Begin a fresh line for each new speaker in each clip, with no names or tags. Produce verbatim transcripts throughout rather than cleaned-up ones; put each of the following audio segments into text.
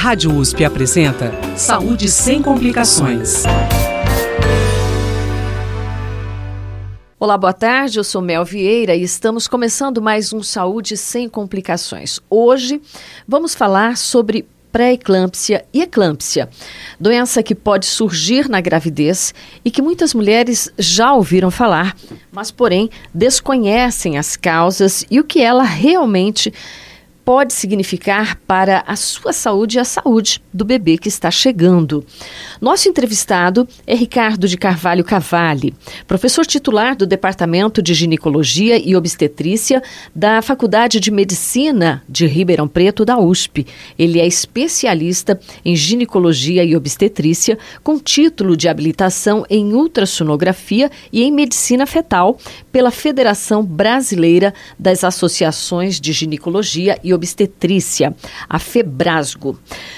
Rádio U S P apresenta Saúde Sem Complicações.
Olá, boa tarde, eu sou Mel Vieira e estamos começando mais um Saúde Sem Complicações. Hoje vamos falar sobre pré-eclâmpsia e eclâmpsia, doença que pode surgir na gravidez e que muitas mulheres já ouviram falar, mas porém desconhecem as causas e o que ela realmente pode significar para a sua saúde e a saúde do bebê que está chegando. Nosso entrevistado é Ricardo de Carvalho Cavalli, professor titular do Departamento de Ginecologia e Obstetrícia da Faculdade de Medicina de Ribeirão Preto, da U S P. Ele é especialista em ginecologia e obstetrícia, com título de habilitação em ultrassonografia e em medicina fetal pela Federação Brasileira das Associações de Ginecologia e Obstetrícia, a FEBRASGO.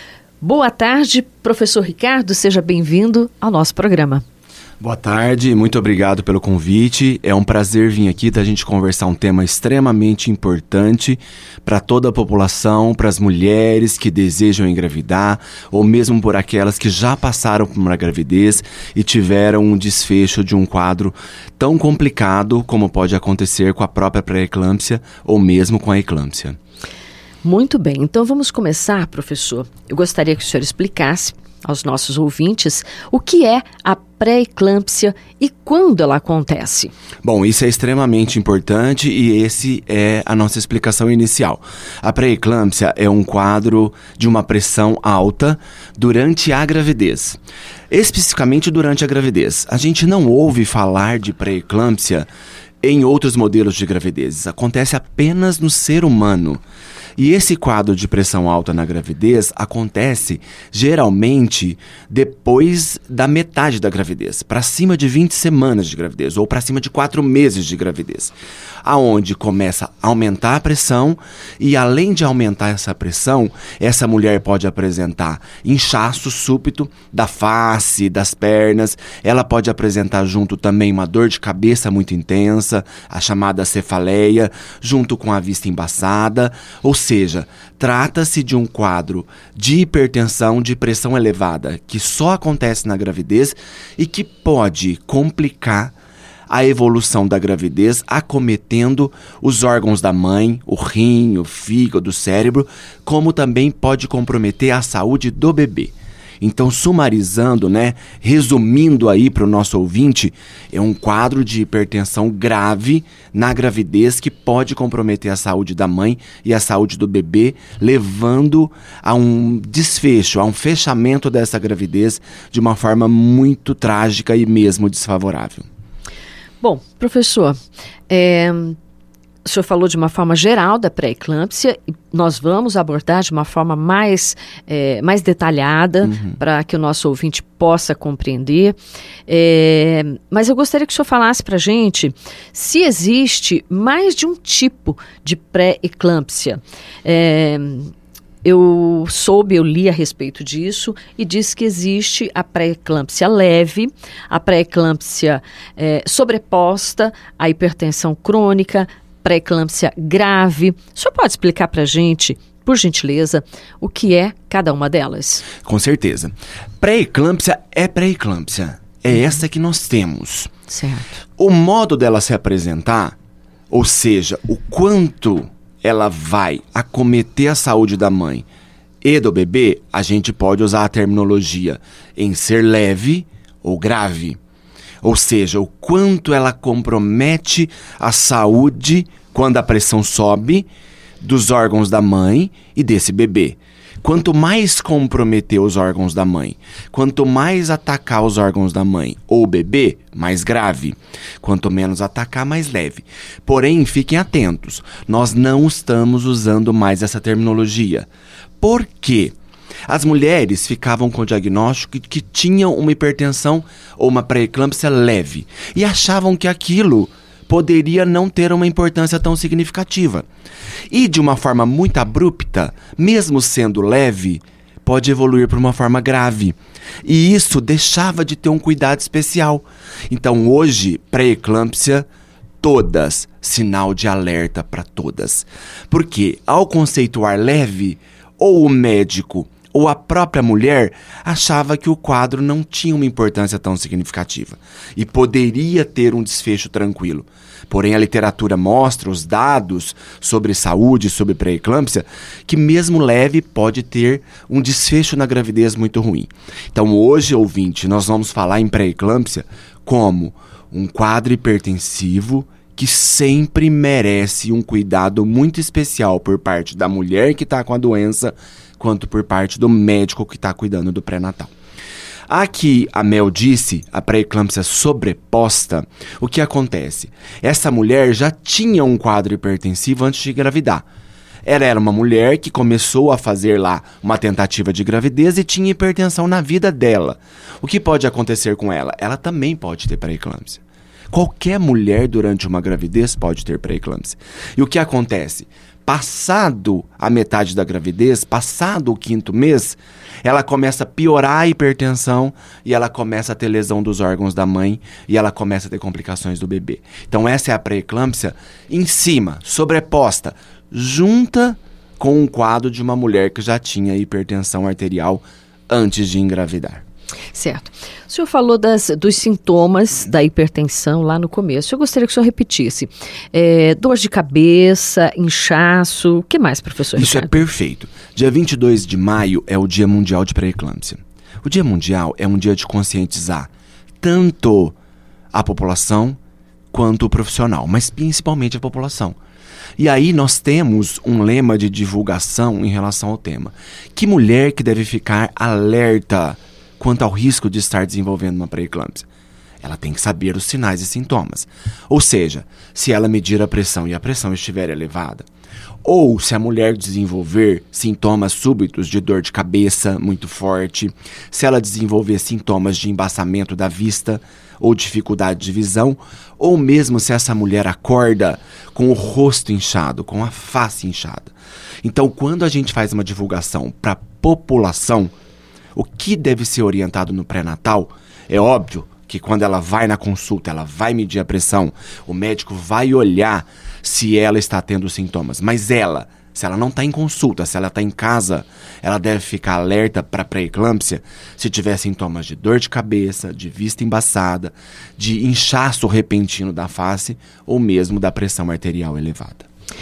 Boa tarde, professor Ricardo, seja bem-vindo ao nosso programa.
Boa tarde, muito obrigado pelo convite. É um prazer vir aqui da gente conversar um tema extremamente importante para toda a população, para as mulheres que desejam engravidar, ou mesmo por aquelas que já passaram por uma gravidez e tiveram um desfecho de um quadro tão complicado como pode acontecer com a própria pré-eclâmpsia ou mesmo com a eclâmpsia.
Muito bem, então vamos começar, professor. Eu gostaria que o senhor explicasse aos nossos ouvintes o que é a pré-eclâmpsia e quando ela acontece.
Bom, isso é extremamente importante e esse é a nossa explicação inicial. A pré-eclâmpsia é um quadro de uma pressão alta durante a gravidez. Especificamente durante a gravidez. A gente não ouve falar de pré-eclâmpsia em outros modelos de gravidezes. Acontece apenas no ser humano. E esse quadro de pressão alta na gravidez acontece geralmente depois da metade da gravidez, para cima de vinte semanas de gravidez ou para cima de quatro meses de gravidez, aonde começa a aumentar a pressão e além de aumentar essa pressão, essa mulher pode apresentar inchaço súbito da face, das pernas, ela pode apresentar junto também uma dor de cabeça muito intensa, a chamada cefaleia, junto com a vista embaçada, ou Ou seja, trata-se de um quadro de hipertensão de pressão elevada que só acontece na gravidez e que pode complicar a evolução da gravidez, acometendo os órgãos da mãe, o rim, o fígado, o cérebro, como também pode comprometer a saúde do bebê. Então, sumarizando, né, resumindo aí para o nosso ouvinte, é um quadro de hipertensão grave na gravidez que pode comprometer a saúde da mãe e a saúde do bebê, levando a um desfecho, a um fechamento dessa gravidez de uma forma muito trágica e mesmo desfavorável.
Bom, professor, é... o senhor falou de uma forma geral da pré-eclâmpsia e nós vamos abordar de uma forma mais, é, mais detalhada uhum. para que o nosso ouvinte possa compreender. É, mas eu gostaria que o senhor falasse para a gente se existe mais de um tipo de pré-eclâmpsia. É, eu soube, eu li a respeito disso e diz que existe a pré-eclâmpsia leve, a pré-eclâmpsia é, sobreposta, a hipertensão crônica, pré-eclâmpsia grave. O senhor pode explicar para a gente, por gentileza, o que é cada uma delas?
Com certeza. Pré-eclâmpsia é pré-eclâmpsia. É essa que nós temos.
Certo.
O modo dela se apresentar, ou seja, o quanto ela vai acometer a saúde da mãe e do bebê, a gente pode usar a terminologia em ser leve ou grave. Ou seja, o quanto ela compromete a saúde quando a pressão sobe dos órgãos da mãe e desse bebê. Quanto mais comprometer os órgãos da mãe, quanto mais atacar os órgãos da mãe ou o bebê, mais grave. Quanto menos atacar, mais leve. Porém, fiquem atentos, nós não estamos usando mais essa terminologia. Por quê? As mulheres ficavam com o diagnóstico que, que tinham uma hipertensão ou uma pré-eclâmpsia leve e achavam que aquilo poderia não ter uma importância tão significativa. E de uma forma muito abrupta, mesmo sendo leve, pode evoluir para uma forma grave. E isso deixava de ter um cuidado especial. Então hoje, pré-eclâmpsia, todas, sinal de alerta para todas. Porque ao conceituar leve, ou o médico ou a própria mulher achava que o quadro não tinha uma importância tão significativa e poderia ter um desfecho tranquilo. Porém, a literatura mostra, os dados sobre saúde, sobre pré-eclâmpsia, que mesmo leve pode ter um desfecho na gravidez muito ruim. Então, hoje, ouvinte, nós vamos falar em pré-eclâmpsia como um quadro hipertensivo que sempre merece um cuidado muito especial por parte da mulher que está com a doença, quanto por parte do médico que está cuidando do pré-natal. Aqui, a Mel disse, a pré-eclâmpsia sobreposta, o que acontece? Essa mulher já tinha um quadro hipertensivo antes de engravidar. Ela era uma mulher que começou a fazer lá uma tentativa de gravidez e tinha hipertensão na vida dela. O que pode acontecer com ela? Ela também pode ter pré-eclâmpsia. Qualquer mulher durante uma gravidez pode ter pré-eclâmpsia. E o que acontece? Passado a metade da gravidez, passado o quinto mês, ela começa a piorar a hipertensão e ela começa a ter lesão dos órgãos da mãe e ela começa a ter complicações do bebê. Então essa é a pré-eclâmpsia em cima, sobreposta, junta com um quadro de uma mulher que já tinha hipertensão arterial antes de engravidar.
Certo. O senhor falou das, dos sintomas da hipertensão lá no começo. Eu gostaria que o senhor repetisse. É, dor de cabeça, inchaço, o que mais, professor
Isso
Ricardo?
É perfeito. Dia vinte e dois de maio é o Dia Mundial de Pré-Eclâmpsia. O Dia Mundial é um dia de conscientizar tanto a população quanto o profissional, mas principalmente a população. E aí nós temos um lema de divulgação em relação ao tema. Que mulher que deve ficar alerta quanto ao risco de estar desenvolvendo uma pré-eclâmpsia? Ela tem que saber os sinais e sintomas. Ou seja, se ela medir a pressão e a pressão estiver elevada, ou se a mulher desenvolver sintomas súbitos de dor de cabeça muito forte, se ela desenvolver sintomas de embaçamento da vista ou dificuldade de visão, ou mesmo se essa mulher acorda com o rosto inchado, com a face inchada. Então, quando a gente faz uma divulgação para a população, o que deve ser orientado no pré-natal, é óbvio que quando ela vai na consulta, ela vai medir a pressão, o médico vai olhar se ela está tendo sintomas. Mas ela, se ela não está em consulta, se ela está em casa, ela deve ficar alerta para a pré-eclâmpsia se tiver sintomas de dor de cabeça, de vista embaçada, de inchaço repentino da face ou mesmo da pressão arterial elevada.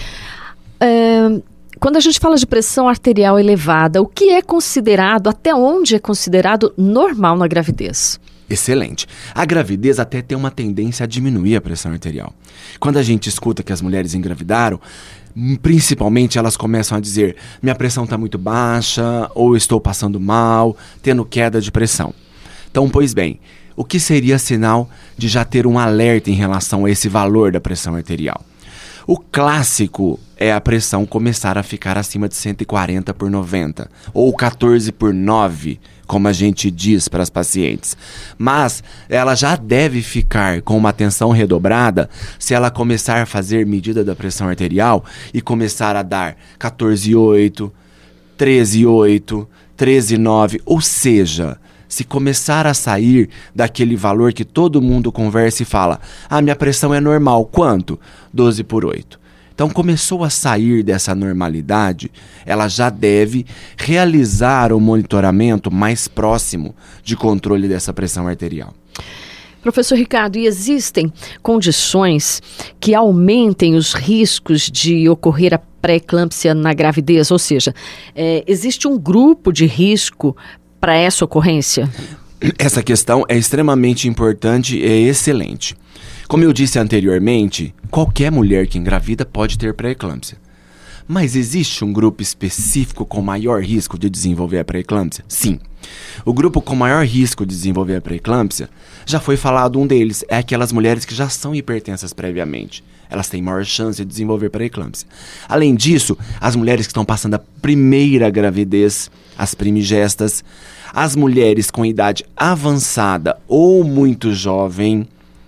É... Quando a gente fala de pressão arterial elevada, o que é considerado, até onde é considerado normal na gravidez?
Excelente. A gravidez até tem uma tendência a diminuir a pressão arterial. Quando a gente escuta que as mulheres engravidaram, principalmente elas começam a dizer: minha pressão está muito baixa, ou estou passando mal, tendo queda de pressão. Então, pois bem, o que seria sinal de já ter um alerta em relação a esse valor da pressão arterial? O clássico é a pressão começar a ficar acima de cento e quarenta por noventa, ou quatorze por nove, como a gente diz para as pacientes. Mas ela já deve ficar com uma atenção redobrada se ela começar a fazer medida da pressão arterial e começar a dar quatorze vírgula oito, treze vírgula oito, treze vírgula nove, ou seja, se começar a sair daquele valor que todo mundo conversa e fala: ah, minha pressão é normal, quanto? doze por oito. Então começou a sair dessa normalidade, ela já deve realizar o monitoramento mais próximo de controle dessa pressão arterial.
Professor Ricardo, e existem condições que aumentem os riscos de ocorrer a pré-eclâmpsia na gravidez? Ou seja, é, existe um grupo de risco para essa ocorrência?
Essa questão é extremamente importante e excelente. Como eu disse anteriormente, qualquer mulher que engravida pode ter pré-eclâmpsia. Mas existe um grupo específico com maior risco de desenvolver a pré-eclâmpsia? Sim. O grupo com maior risco de desenvolver a pré-eclâmpsia, já foi falado um deles, é aquelas mulheres que já são hipertensas previamente. Elas têm maior chance de desenvolver pré-eclâmpsia. Além disso, as mulheres que estão passando a primeira gravidez, as primigestas, as mulheres com idade avançada ou muito jovem,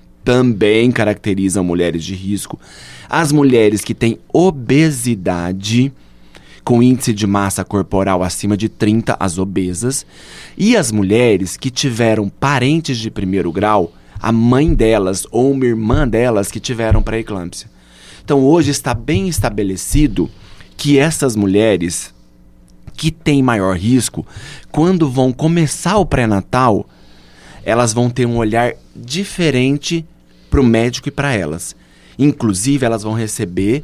também caracterizam mulheres de risco. As mulheres que têm obesidade, com índice de massa corporal acima de trinta, as obesas, e as mulheres que tiveram parentes de primeiro grau, a mãe delas ou uma irmã delas que tiveram pré-eclâmpsia. Então hoje está bem estabelecido que essas mulheres que têm maior risco, quando vão começar o pré-natal, elas vão ter um olhar diferente para o médico e para elas. Inclusive, elas vão receber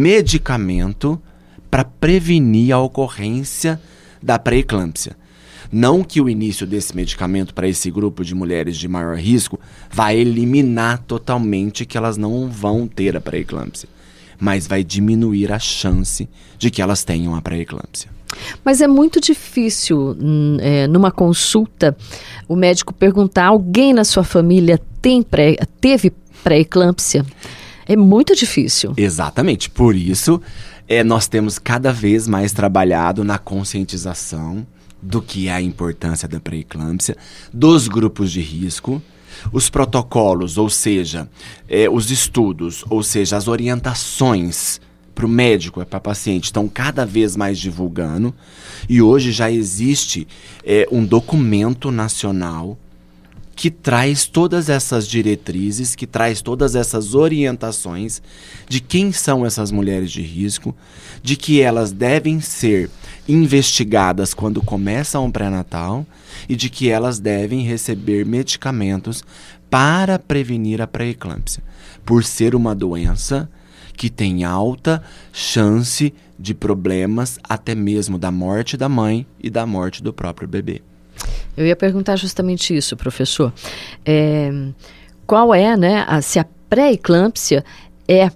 medicamento para prevenir a ocorrência da pré-eclâmpsia. Não que o início desse medicamento para esse grupo de mulheres de maior risco vai eliminar totalmente que elas não vão ter a pré-eclâmpsia, mas vai diminuir a chance de que elas tenham a pré-eclâmpsia.
Mas é muito difícil, é, numa consulta, o médico perguntar: alguém na sua família tem pré, teve pré-eclâmpsia? É muito difícil.
Exatamente. Por isso, é, nós temos cada vez mais trabalhado na conscientização do que é a importância da pré-eclâmpsia, dos grupos de risco, os protocolos, ou seja, é, os estudos, ou seja, as orientações para o médico e para o paciente estão cada vez mais divulgando, e hoje já existe é, um documento nacional que traz todas essas diretrizes, que traz todas essas orientações de quem são essas mulheres de risco, de que elas devem ser investigadas quando começam o pré-natal e de que elas devem receber medicamentos para prevenir a pré-eclâmpsia, por ser uma doença que tem alta chance de problemas, até mesmo da morte da mãe e da morte do próprio bebê.
Eu ia perguntar justamente isso, professor. É, qual é, né, a, se a pré-eclâmpsia é,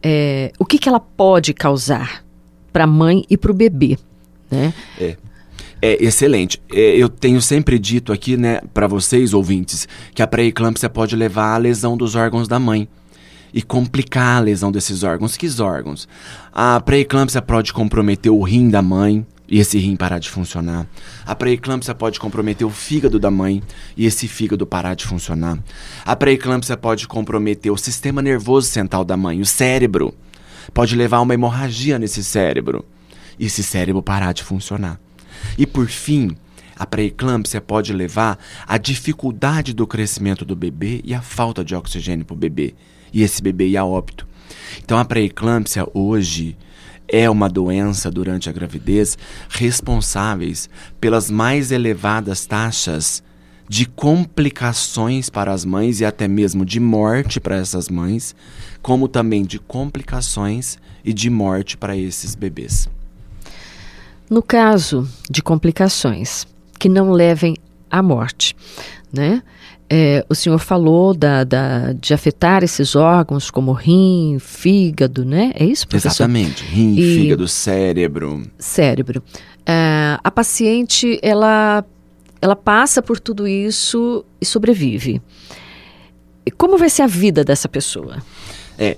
é, o que, que ela pode causar para a mãe e para o bebê, né?
É. É excelente. É, eu tenho sempre dito aqui, né, para vocês, ouvintes, que a pré-eclâmpsia pode levar à lesão dos órgãos da mãe e complicar a lesão desses órgãos. Que órgãos? A pré-eclâmpsia pode comprometer o rim da mãe e esse rim parar de funcionar. A pré-eclâmpsia pode comprometer o fígado da mãe e esse fígado parar de funcionar. A pré-eclâmpsia pode comprometer o sistema nervoso central da mãe, o cérebro. Pode levar a uma hemorragia nesse cérebro e esse cérebro parar de funcionar. E por fim, a pré-eclâmpsia pode levar à dificuldade do crescimento do bebê e à falta de oxigênio para o bebê. E esse bebê ir a óbito. Então a pré-eclâmpsia hoje é uma doença durante a gravidez responsáveis pelas mais elevadas taxas de complicações para as mães e até mesmo de morte para essas mães, como também de complicações e de morte para esses bebês.
No caso de complicações que não levem à morte, né? É, o senhor falou da, da, de afetar esses órgãos como rim, fígado, né? É isso, professor?
Exatamente. Rim, e fígado, cérebro.
Cérebro. É, a paciente, ela, ela passa por tudo isso e sobrevive. E como vai ser a vida dessa pessoa?
É,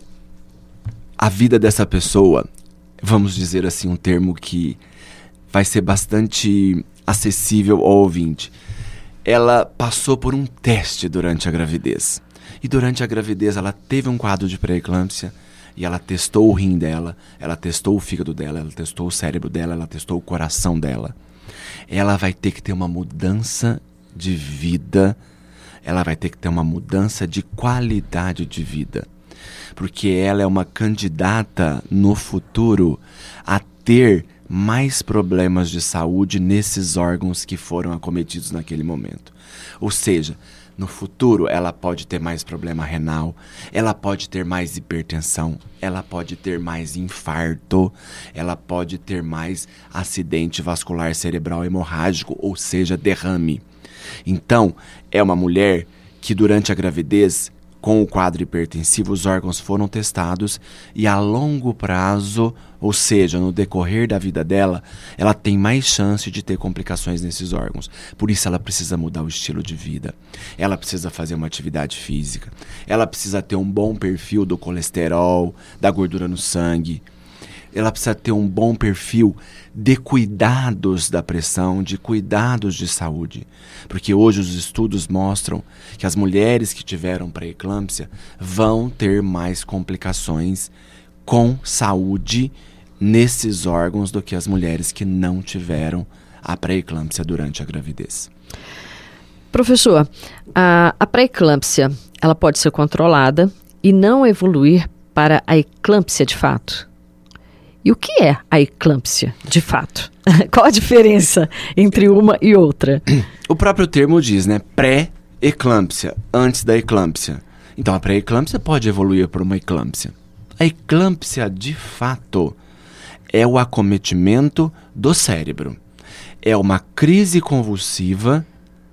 a vida dessa pessoa, vamos dizer assim, um termo que vai ser bastante acessível ao ouvinte. Ela passou por um teste durante a gravidez. E durante a gravidez ela teve um quadro de pré-eclâmpsia e ela testou o rim dela, ela testou o fígado dela, ela testou o cérebro dela, ela testou o coração dela. Ela vai ter que ter uma mudança de vida, ela vai ter que ter uma mudança de qualidade de vida. Porque ela é uma candidata no futuro a ter mais problemas de saúde nesses órgãos que foram acometidos naquele momento. Ou seja, no futuro ela pode ter mais problema renal, ela pode ter mais hipertensão, ela pode ter mais infarto, ela pode ter mais acidente vascular cerebral hemorrágico, ou seja, derrame. Então, é uma mulher que durante a gravidez, com o quadro hipertensivo, os órgãos foram testados e a longo prazo, ou seja, no decorrer da vida dela, ela tem mais chance de ter complicações nesses órgãos. Por isso ela precisa mudar o estilo de vida, ela precisa fazer uma atividade física, ela precisa ter um bom perfil do colesterol, da gordura no sangue, ela precisa ter um bom perfil de cuidados da pressão, de cuidados de saúde. Porque hoje os estudos mostram que as mulheres que tiveram pré-eclâmpsia vão ter mais complicações com saúde nesses órgãos do que as mulheres que não tiveram a pré-eclâmpsia durante a gravidez.
Professor, a, a pré-eclâmpsia, ela pode ser controlada e não evoluir para a eclâmpsia de fato? E o que é a eclâmpsia, de fato? Qual a diferença entre uma e outra?
O próprio termo diz, né? Pré-eclâmpsia, antes da eclâmpsia. Então, a pré-eclâmpsia pode evoluir para uma eclâmpsia. A eclâmpsia, de fato, é o acometimento do cérebro. É uma crise convulsiva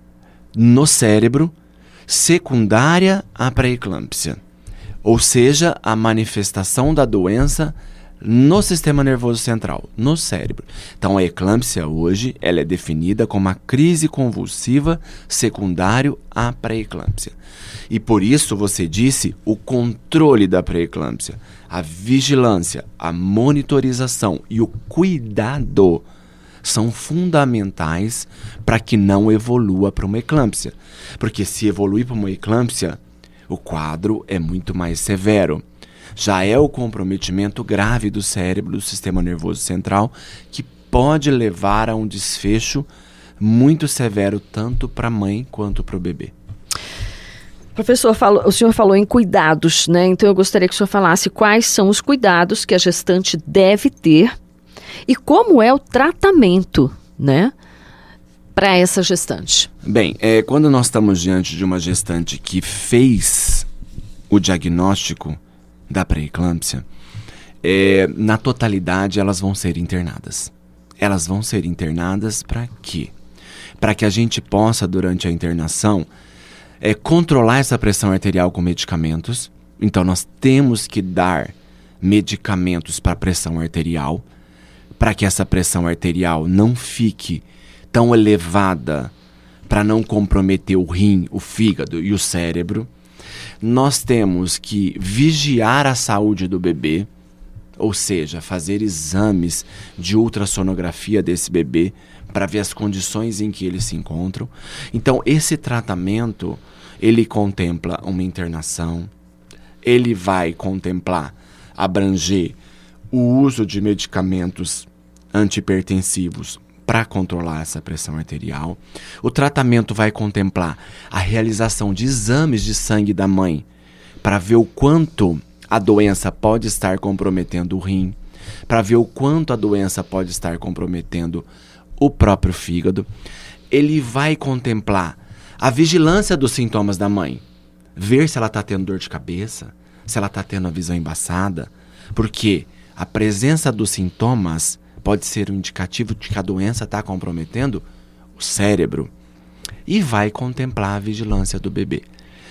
no cérebro secundária à pré-eclâmpsia. Ou seja, a manifestação da doença no sistema nervoso central, no cérebro. Então, a eclâmpsia hoje ela é definida como uma crise convulsiva secundário à pré-eclâmpsia. E por isso você disse o controle da pré-eclâmpsia, a vigilância, a monitorização e o cuidado são fundamentais para que não evolua para uma eclâmpsia. Porque se evoluir para uma eclâmpsia, o quadro é muito mais severo. Já é o comprometimento grave do cérebro, do sistema nervoso central, que pode levar a um desfecho muito severo tanto para a mãe quanto para o bebê.
Professor, falou, o senhor falou em cuidados, né? Então eu gostaria que o senhor falasse quais são os cuidados que a gestante deve ter e como é o tratamento, né, para essa gestante.
Bem, é, quando nós estamos diante de uma gestante que fez o diagnóstico da pré-eclâmpsia, é, na totalidade elas vão ser internadas. Elas vão ser internadas para quê? Para que a gente possa, durante a internação, é, controlar essa pressão arterial com medicamentos. Então nós temos que dar medicamentos para pressão arterial, para que essa pressão arterial não fique tão elevada, para não comprometer o rim, o fígado e o cérebro. Nós temos que vigiar a saúde do bebê, ou seja, fazer exames de ultrassonografia desse bebê para ver as condições em que eles se encontram. Então, esse tratamento, ele contempla uma internação, ele vai contemplar, abranger o uso de medicamentos antihipertensivos para controlar essa pressão arterial. O tratamento vai contemplar a realização de exames de sangue da mãe para ver o quanto a doença pode estar comprometendo o rim, para ver o quanto a doença pode estar comprometendo o próprio fígado. Ele vai contemplar a vigilância dos sintomas da mãe, ver se ela está tendo dor de cabeça, se ela está tendo a visão embaçada, porque a presença dos sintomas pode ser um indicativo de que a doença está comprometendo o cérebro. E vai contemplar a vigilância do bebê.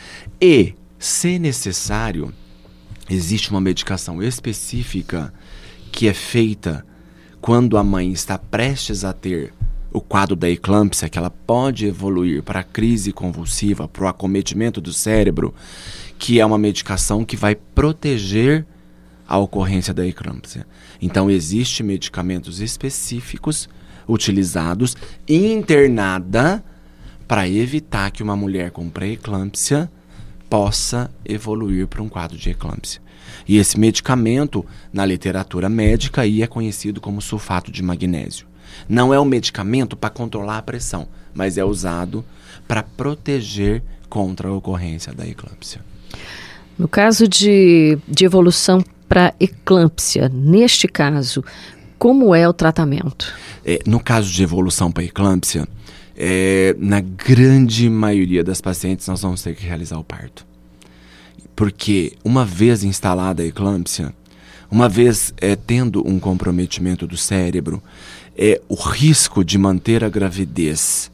E, se necessário, existe uma medicação específica que é feita quando a mãe está prestes a ter o quadro da eclâmpsia, que ela pode evoluir para a crise convulsiva, para o acometimento do cérebro, que é uma medicação que vai proteger a ocorrência da eclâmpsia. Então, existem medicamentos específicos utilizados internada para evitar que uma mulher com pré-eclâmpsia possa evoluir para um quadro de eclâmpsia. E esse medicamento, na literatura médica, aí é conhecido como sulfato de magnésio. Não é um medicamento para controlar a pressão, mas é usado para proteger contra a ocorrência da eclâmpsia.
No caso de, de evolução para eclâmpsia, neste caso, como é o tratamento?
É, no caso de evolução para eclâmpsia, é, na grande maioria das pacientes nós vamos ter que realizar o parto. Porque uma vez instalada a eclâmpsia, uma vez é, tendo um comprometimento do cérebro, é, o risco de manter a gravidez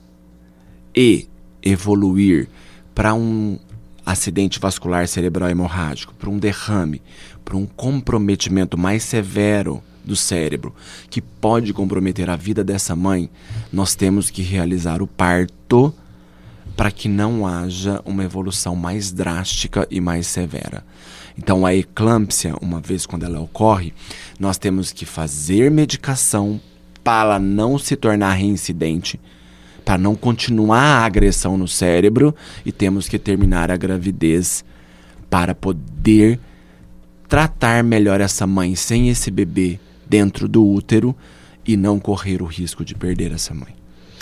e evoluir para um acidente vascular cerebral hemorrágico, para um derrame, para um comprometimento mais severo do cérebro, que pode comprometer a vida dessa mãe, nós temos que realizar o parto para que não haja uma evolução mais drástica e mais severa. Então, a eclâmpsia, uma vez quando ela ocorre, nós temos que fazer medicação para não se tornar reincidente, para não continuar a agressão no cérebro, e temos que terminar a gravidez para poder tratar melhor essa mãe sem esse bebê dentro do útero e não correr o risco de perder essa mãe.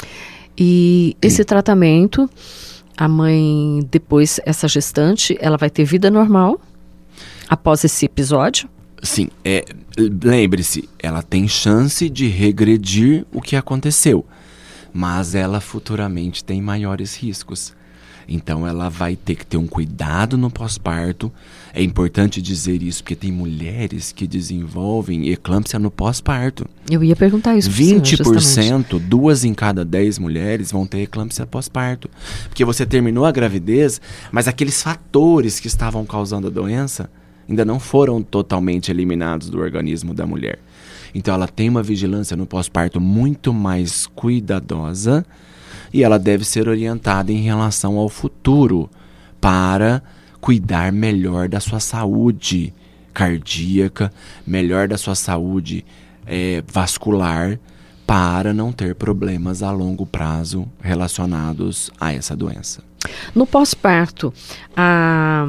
E esse tratamento, a mãe, depois, essa gestante, ela vai ter vida normal após esse episódio?
Sim, é, lembre-se, ela tem chance de regredir o que aconteceu, mas ela futuramente tem maiores riscos. Então ela vai ter que ter um cuidado no pós-parto. É importante dizer isso, porque tem mulheres que desenvolvem eclâmpsia no pós-parto.
Eu ia perguntar isso.
vinte por cento, duas em cada dez mulheres vão ter eclâmpsia pós-parto. Porque você terminou a gravidez, mas aqueles fatores que estavam causando a doença ainda não foram totalmente eliminados do organismo da mulher. Então ela tem uma vigilância no pós-parto muito mais cuidadosa e ela deve ser orientada em relação ao futuro para cuidar melhor da sua saúde cardíaca, melhor da sua saúde é, vascular, para não ter problemas a longo prazo relacionados a essa doença.
No pós-parto, a...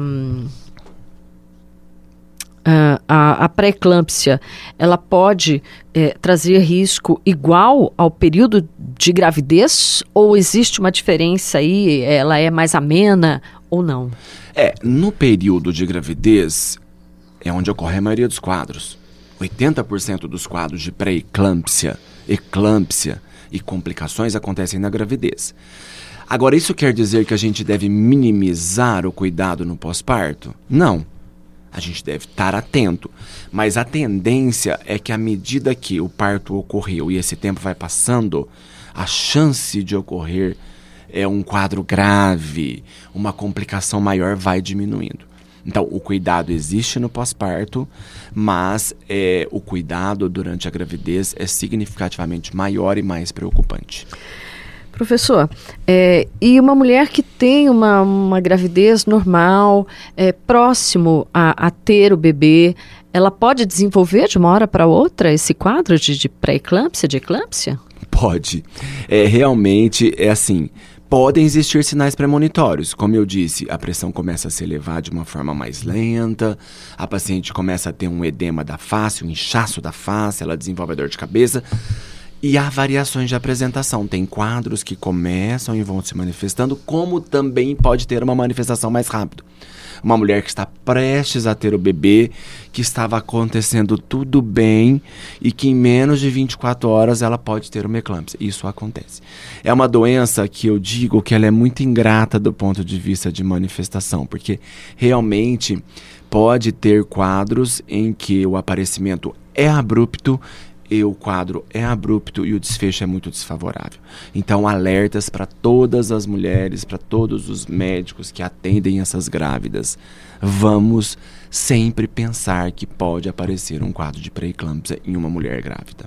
Uh, a, a pré-eclâmpsia, ela pode é, trazer risco igual ao período de gravidez, ou existe uma diferença aí, ela é mais amena ou não?
É, no período de gravidez é onde ocorre a maioria dos quadros. oitenta por cento dos quadros de pré-eclâmpsia, eclâmpsia e complicações acontecem na gravidez. Agora, isso quer dizer que a gente deve minimizar o cuidado no pós-parto? Não. A gente deve estar atento, mas a tendência é que à medida que o parto ocorreu e esse tempo vai passando, a chance de ocorrer é um quadro grave, uma complicação maior vai diminuindo. Então, o cuidado existe no pós-parto, mas é, o cuidado durante a gravidez é significativamente maior e mais preocupante.
Professor, é, e uma mulher que tem uma, uma gravidez normal, é, próximo a, a ter o bebê, ela pode desenvolver de uma hora para outra esse quadro de, de pré-eclâmpsia, de eclâmpsia?
Pode. É, realmente é assim, podem existir sinais premonitórios. Como eu disse, a pressão começa a se elevar de uma forma mais lenta, a paciente começa a ter um edema da face, um inchaço da face, ela desenvolve a dor de cabeça. E há variações de apresentação. Tem quadros que começam e vão se manifestando, como também pode ter uma manifestação mais rápida. Uma mulher que está prestes a ter o bebê, que estava acontecendo tudo bem e que em menos de vinte e quatro horas ela pode ter uma eclâmpsia. Isso acontece. É uma doença que eu digo que ela é muito ingrata do ponto de vista de manifestação, porque realmente pode ter quadros em que o aparecimento é abrupto, e o quadro é abrupto e o desfecho é muito desfavorável. Então, alertas para todas as mulheres, para todos os médicos que atendem essas grávidas. Vamos sempre pensar que pode aparecer um quadro de pré-eclâmpsia em uma mulher grávida.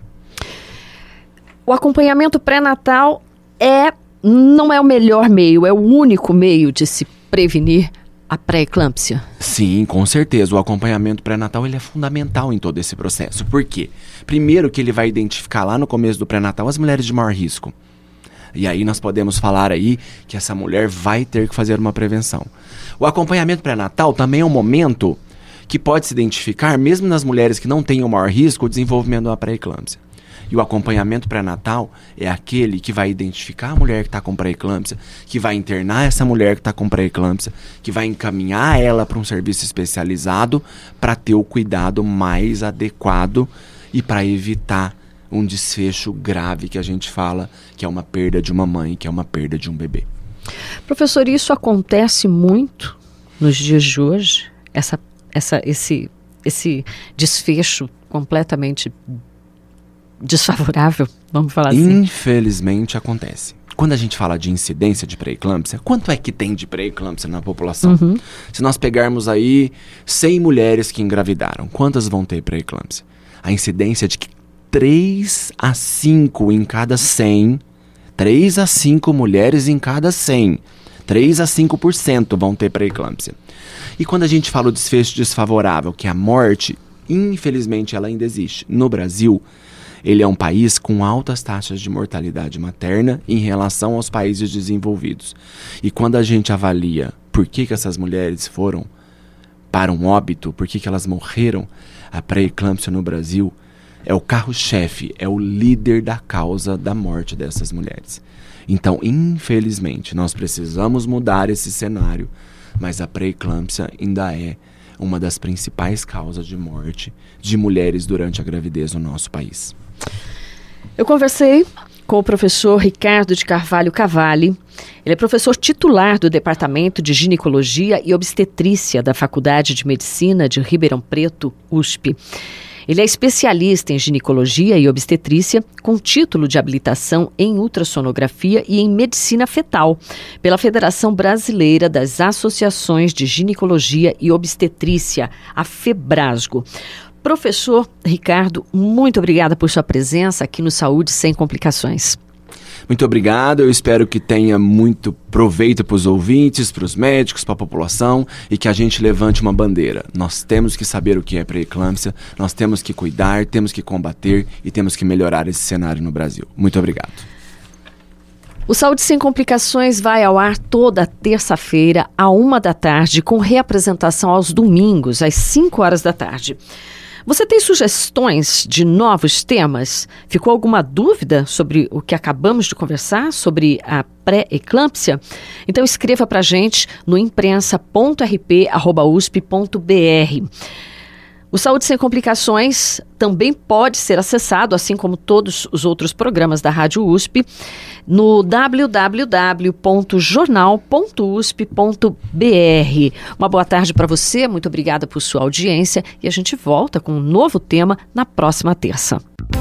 O acompanhamento pré-natal é, não é o melhor meio, é o único meio de se prevenir a pré-eclâmpsia?
Sim, com certeza. O acompanhamento pré-natal ele é fundamental em todo esse processo. Por quê? Primeiro que ele vai identificar lá no começo do pré-natal as mulheres de maior risco. E aí nós podemos falar aí que essa mulher vai ter que fazer uma prevenção. O acompanhamento pré-natal também é um momento que pode se identificar, mesmo nas mulheres que não tenham maior risco, o desenvolvimento de uma pré-eclâmpsia. E o acompanhamento pré-natal é aquele que vai identificar a mulher que está com pré-eclâmpsia, que vai internar essa mulher que está com pré-eclâmpsia, que vai encaminhar ela para um serviço especializado para ter o cuidado mais adequado e para evitar um desfecho grave que a gente fala, que é uma perda de uma mãe, que é uma perda de um bebê.
Professor, isso acontece muito nos dias de hoje? Essa, essa, esse, esse desfecho completamente desfavorável, vamos falar assim?
Infelizmente acontece. Quando a gente fala de incidência de pré-eclâmpsia, quanto é que tem de pré-eclâmpsia na população? Uhum. Se nós pegarmos aí cem mulheres que engravidaram, quantas vão ter pré-eclâmpsia? A incidência é de que três a cinco em cada cem, três a cinco mulheres em cada cem, três a cinco por cento vão ter pré-eclâmpsia. E quando a gente fala o desfecho desfavorável, que é a morte, infelizmente ela ainda existe. No Brasil, ele é um país com altas taxas de mortalidade materna em relação aos países desenvolvidos. E quando a gente avalia por que, que essas mulheres foram para um óbito, por que, que elas morreram, a pré-eclâmpsia no Brasil é o carro-chefe, é o líder da causa da morte dessas mulheres. Então, infelizmente, nós precisamos mudar esse cenário, mas a pré-eclâmpsia ainda é uma das principais causas de morte de mulheres durante a gravidez no nosso país.
Eu conversei com o professor Ricardo de Carvalho Cavalli. Ele é professor titular do Departamento de Ginecologia e Obstetrícia da Faculdade de Medicina de Ribeirão Preto, U S P. Ele é especialista em ginecologia e obstetrícia, com título de habilitação em ultrassonografia e em medicina fetal, pela Federação Brasileira das Associações de Ginecologia e Obstetrícia, a FEBRASGO. Professor Ricardo, muito obrigada por sua presença aqui no Saúde Sem Complicações.
Muito obrigado, eu espero que tenha muito proveito para os ouvintes, para os médicos, para a população e que a gente levante uma bandeira. Nós temos que saber o que é pré-eclâmpsia, nós temos que cuidar, temos que combater e temos que melhorar esse cenário no Brasil. Muito obrigado.
O Saúde Sem Complicações vai ao ar toda terça-feira, à uma da tarde, com reapresentação aos domingos, às cinco horas da tarde. Você tem sugestões de novos temas? Ficou alguma dúvida sobre o que acabamos de conversar, sobre a pré-eclâmpsia? Então escreva para a gente no imprensa ponto r p arroba u s p ponto b r. O Saúde Sem Complicações também pode ser acessado, assim como todos os outros programas da Rádio U S P, no w w w ponto jornal ponto u s p ponto b r. Uma boa tarde para você, muito obrigada por sua audiência e a gente volta com um novo tema na próxima terça.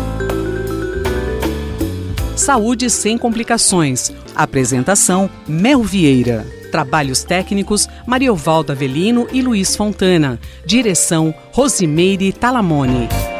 Saúde Sem Complicações. Apresentação, Mel Vieira. Trabalhos técnicos, Mariovaldo Avelino e Luiz Fontana. Direção, Rosimeire Talamone.